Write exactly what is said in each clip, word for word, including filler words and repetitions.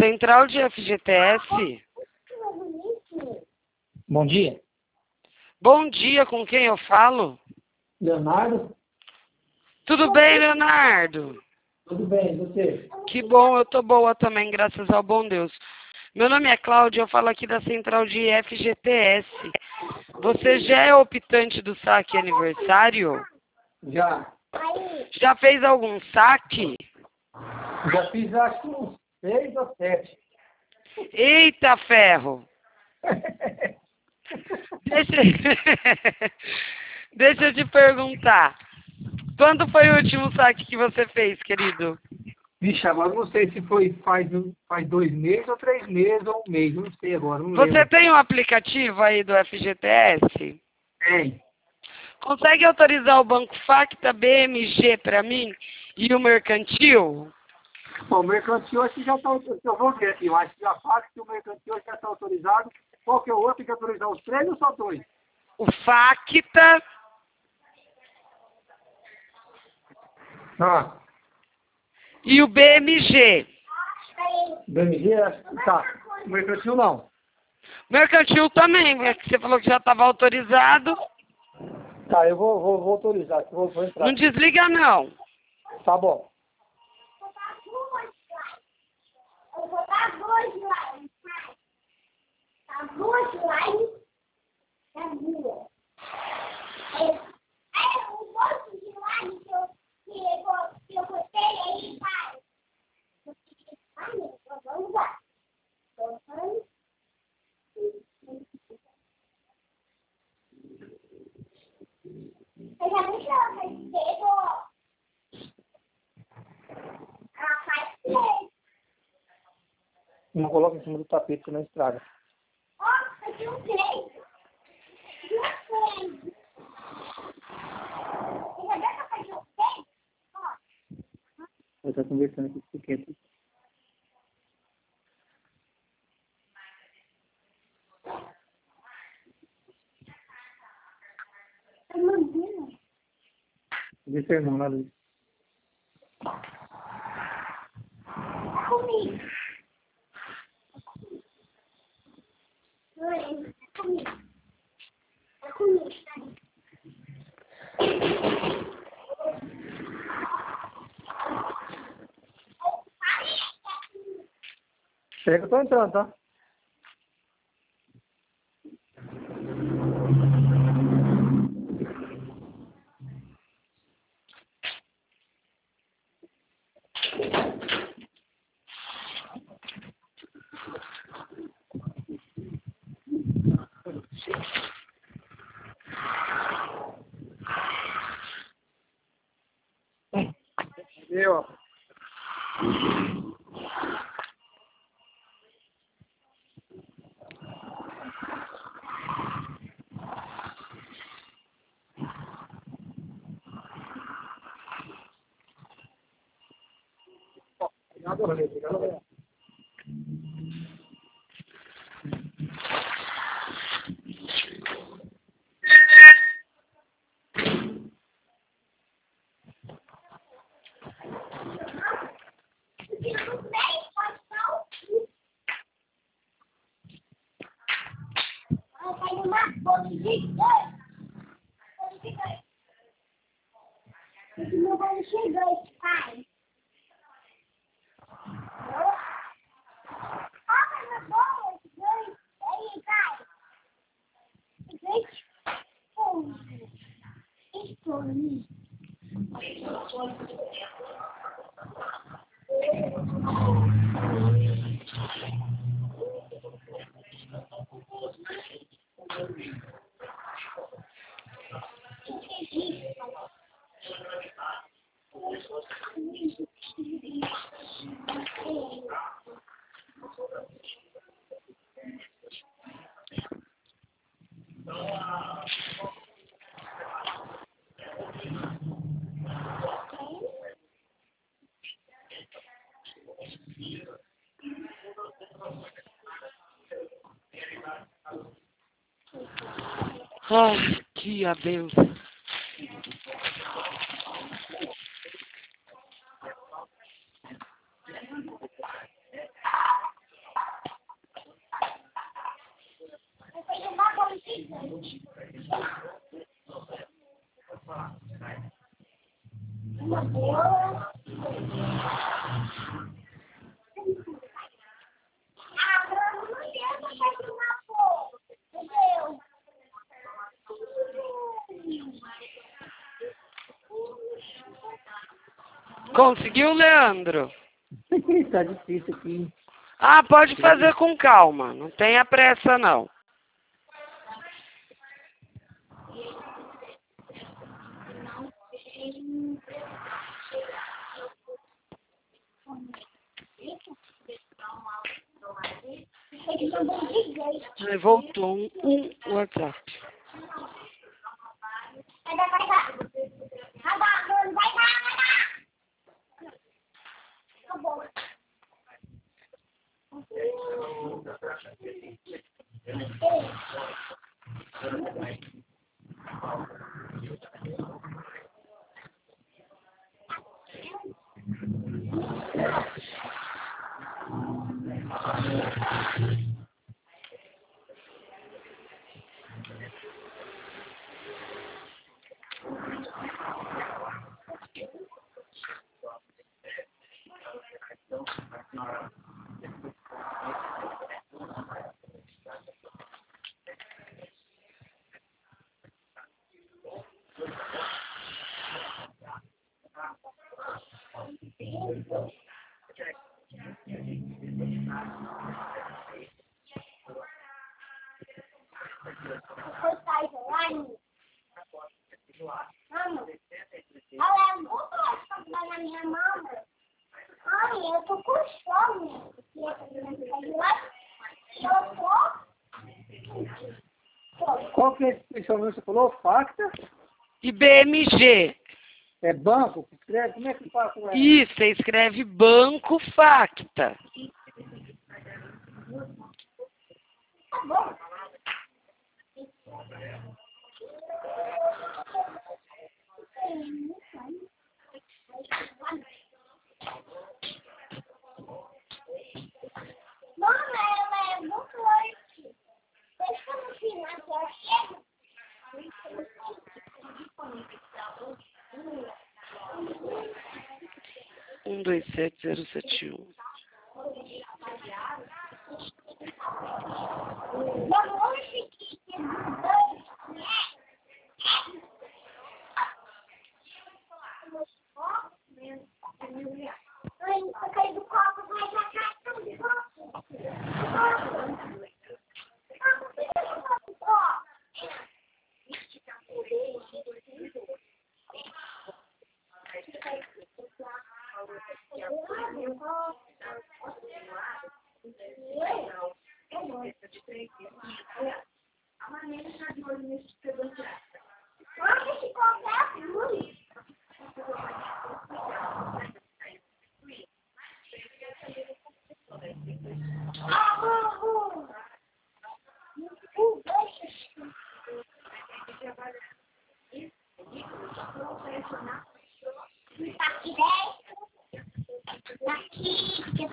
Central de F G T S. Bom dia. Bom dia, com quem eu falo? Leonardo? Tudo bem, Leonardo? Tudo bem, você? Que bom, eu tô boa também, graças ao bom Deus. Meu nome é Cláudia, eu falo aqui da Central de F G T S. Você já é optante do saque aniversário? Já. Já fez algum saque? Já fiz acho que uns seis ou sete. Eita ferro! Deixa... Deixa eu te perguntar. Quando foi o último saque que você fez, querido? Vixe, agora não sei se foi faz, faz dois meses ou três meses ou um mês, não sei agora, não Você lembro. tem um aplicativo aí do F G T S? Tem. Consegue autorizar o Banco Facta, B M G para mim e o Mercantil? Bom, o mercantil acho que já está, eu vou ver aqui, eu acho que a F A C e o mercantil já está autorizado. Qual que é o outro? Tem que autorizar os três ou só dois? O Facta Ah, e o B M G. B M G, acho que tá. O mercantil não. Mercantil também, né, que você falou que já estava autorizado. Tá, eu vou, vou, vou autorizar, vou, vou entrar. Não desliga não. Tá bom. Eu vou dar dois likes, pai. Tá dois likes na rua. É um monte de likes que eu, que eu, que eu botei aí, pai. Ai, vamos lá. Vamos. Eu já me chamo de dedo. Ah, faz três. Não coloca em cima do tapete, senão estraga. Ó, eu tenho um três. Duas três. Você já deu pra fazer um três? Ó. Eu estou conversando aqui com o Kento. Tá mandando. Vê seu irmão lá, Luiz. Comigo. Oi, é comigo. É comigo, tá? Pega que eu tô entrando, tá? Eu. Obrigado, Rony. Obrigado, Rony. Meu pai chegou, pai. Olha meu bolo, esse dois. Aí, pai. Dois pontos. Estou. Ai, que a benção. Uma boa. Ah, não, não adianta fazer uma boa. Entendeu? Conseguiu, Leandro? Tá difícil aqui. Ah, pode fazer com calma. Não tenha pressa, não. Aí voltou um, um WhatsApp. Vai dar, vai dar. Vai dar, vai dar, vai dar. Acabou. Qual que é a instituição que você falou? Facta? E B M G. É banco? Escreve? Como é que faz com ela? Isso, você escreve Banco Facta. Tá bom. Mama, ela é muito forte. Deixa eu no final, que eu chego. um dois sete zero sete um. Vamos eu caí do copo, vai pra cá, do copo. Aqui dentro. Aqui.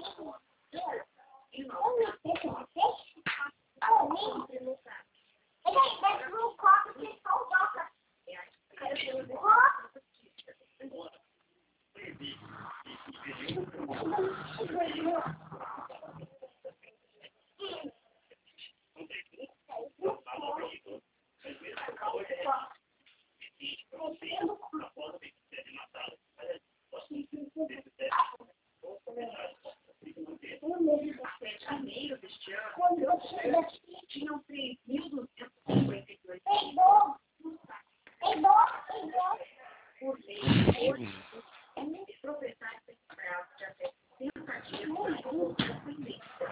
Quando eu cheguei aqui, tinham três mil duzentos e cinquenta e dois. Pegou! Pegou! Pegou! Por mês, hoje, os proprietários têm prazo de até sessenta dias para colocar a tendência.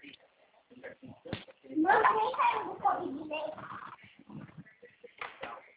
Manda nem saiu do copo de leite.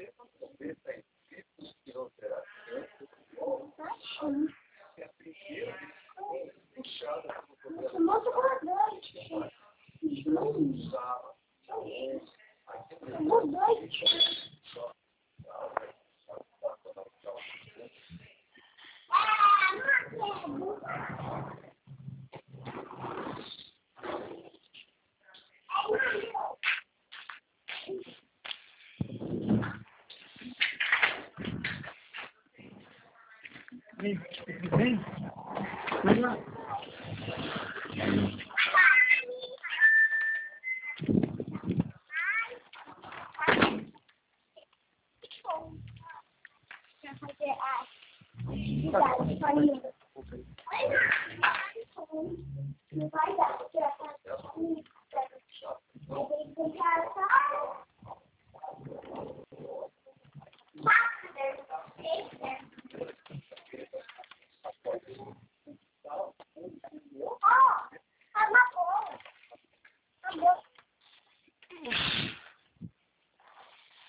Vem, vem. Vai lá. Quer fazer a cidade,